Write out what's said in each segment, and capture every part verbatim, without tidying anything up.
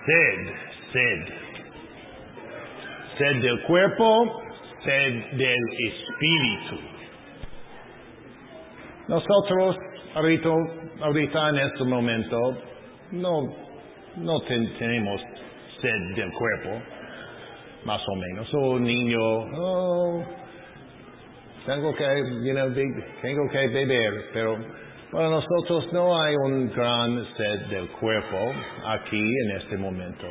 Sed, sed. Sed del cuerpo, sed del espíritu. Nosotros, ahorita, ahorita en este momento, no, no ten, tenemos sed del cuerpo, más o menos. Un niño, oh, tengo que, you know, tengo que beber, pero para nosotros no hay un gran sed del cuerpo aquí en este momento.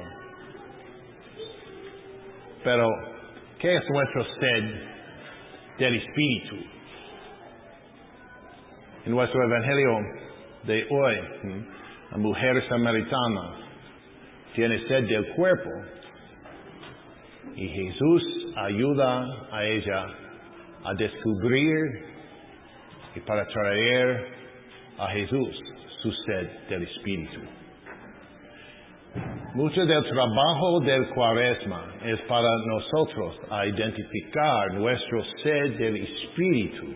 Pero, ¿qué es nuestro sed del espíritu? En nuestro evangelio de hoy, la mujer samaritana tiene sed del cuerpo y Jesús ayuda a ella a descubrir y para traer a Jesús su sed del espíritu. Mucho del trabajo del Cuaresma es para nosotros a identificar nuestro sed del espíritu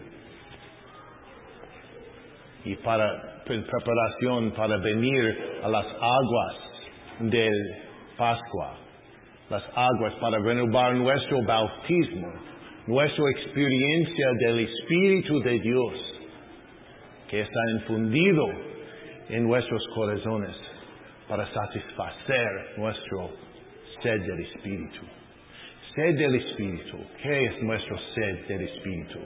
y para en preparación para venir a las aguas del Pascua, las aguas para renovar nuestro bautismo, nuestra experiencia del Espíritu de Dios que está infundido en nuestros corazones para satisfacer nuestro sed del Espíritu. Sed del Espíritu. ¿Qué es nuestro sed del Espíritu?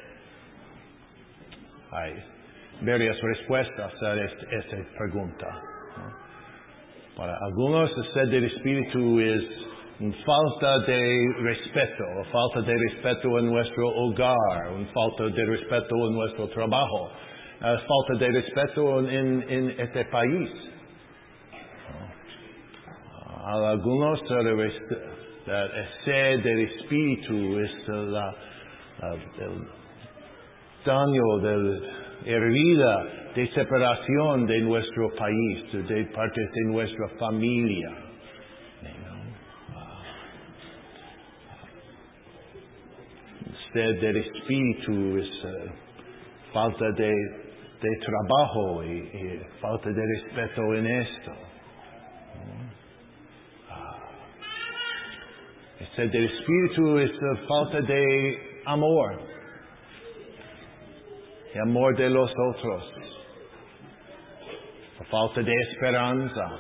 Hay varias respuestas a esta, esta pregunta, ¿no? Para algunos, el sed del Espíritu es una falta de respeto, o falta de respeto en nuestro hogar, una falta de respeto en nuestro trabajo, una falta de respeto en, en este país. A algunos, el sed del Espíritu es la, la, el daño, de herida, de separación de nuestro país, de parte de nuestra familia. Sed del Espíritu es uh, falta de, de trabajo y, y falta de respeto en esto. Uh, sed del Espíritu es uh, falta de amor, el amor de los otros, la falta de esperanza.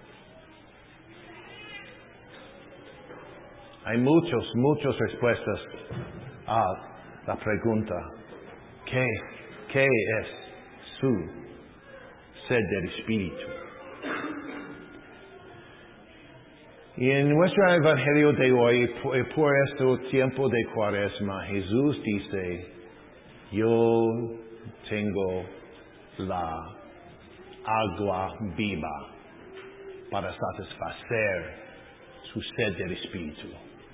Hay muchos, muchas respuestas a la pregunta, ¿qué, qué es su sed del Espíritu? Y en nuestro Evangelio de hoy, por, por este tiempo de Cuaresma, Jesús dice, yo tengo la agua viva para satisfacer su sed del Espíritu.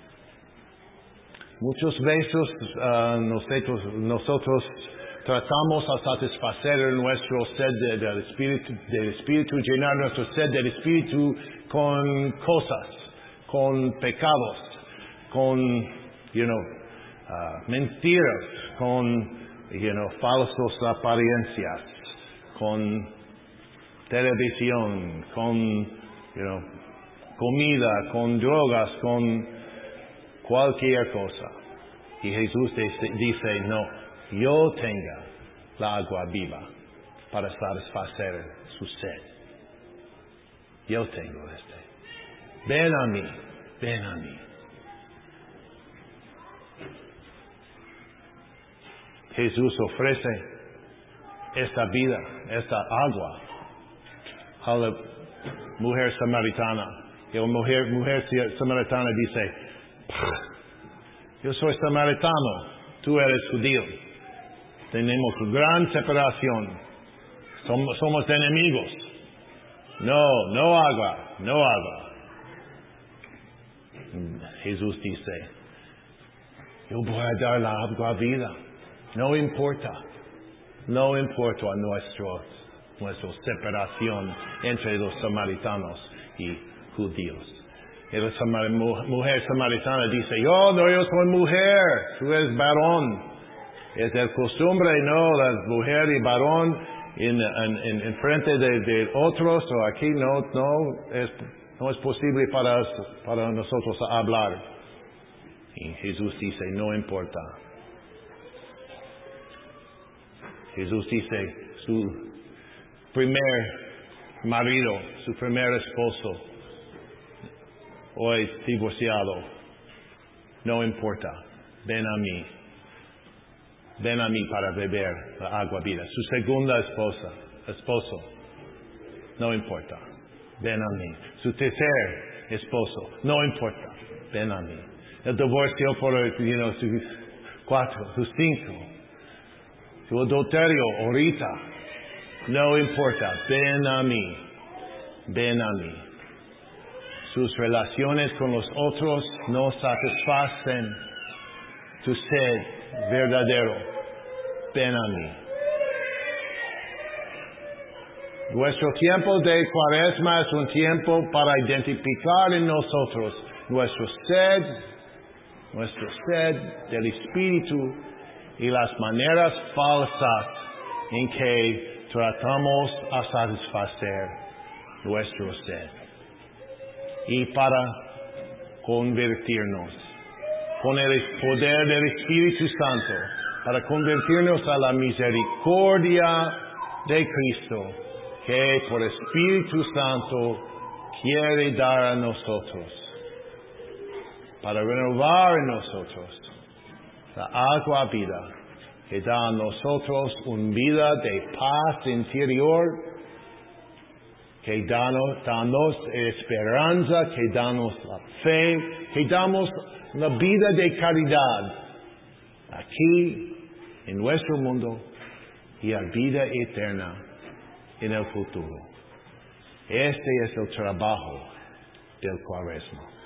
Muchas veces uh, nosotros, nosotros tratamos a satisfacer nuestro sed del Espíritu, del Espíritu, llenar nuestro sed del Espíritu con cosas, con pecados, con, you know, uh, mentiras, con, you know, falsas apariencias, con televisión, con, you know, comida, con drogas, con cualquier cosa. Y Jesús dice, dice, no, yo tengo la agua viva para satisfacer su sed. Yo tengo este. Ven a mí, ven a mí. Jesús ofrece esta vida, esta agua a la mujer samaritana. Y la mujer, mujer samaritana dice, yo soy samaritano, tú eres judío. Tenemos gran separación. Somos, somos enemigos. No, no agua, no agua. Jesús dice, yo voy a dar la agua vida. No importa. No importa a nuestro, nuestra separación entre los samaritanos y judíos. Y la samar, mujer samaritana dice, yo no, yo soy mujer, tú eres varón. Es el costumbre, no, la mujer y varón en, en, en, en frente de, de otros, o aquí no, no, es No es posible para, para nosotros hablar. Y Jesús dice, no importa. Jesús dice, su primer marido, su primer esposo, hoy divorciado, no importa, ven a mí. Ven a mí para beber la agua vida. Su segunda esposa, esposo, no importa, ven a mí. Su tercer esposo, no importa, ven a mí. El divorcio por, you know, sus cuatro, sus cinco. Su adulterio ahorita, no importa, ven a mí, ven a mí. Sus relaciones con los otros no satisfacen tu sed verdadero, ven a mí. Nuestro tiempo de Cuaresma es un tiempo para identificar en nosotros nuestro sed, nuestro sed del Espíritu y las maneras falsas en que tratamos a satisfacer nuestro sed. Y para convertirnos con el poder del Espíritu Santo, para convertirnos a la misericordia de Cristo, que por Espíritu Santo quiere dar a nosotros, para renovar en nosotros la agua vida, que da a nosotros una vida de paz interior, que danos, danos esperanza, que danos la fe, que damos la vida de caridad aquí en nuestro mundo y la vida eterna en el futuro. Este es el trabajo del Cuaresma.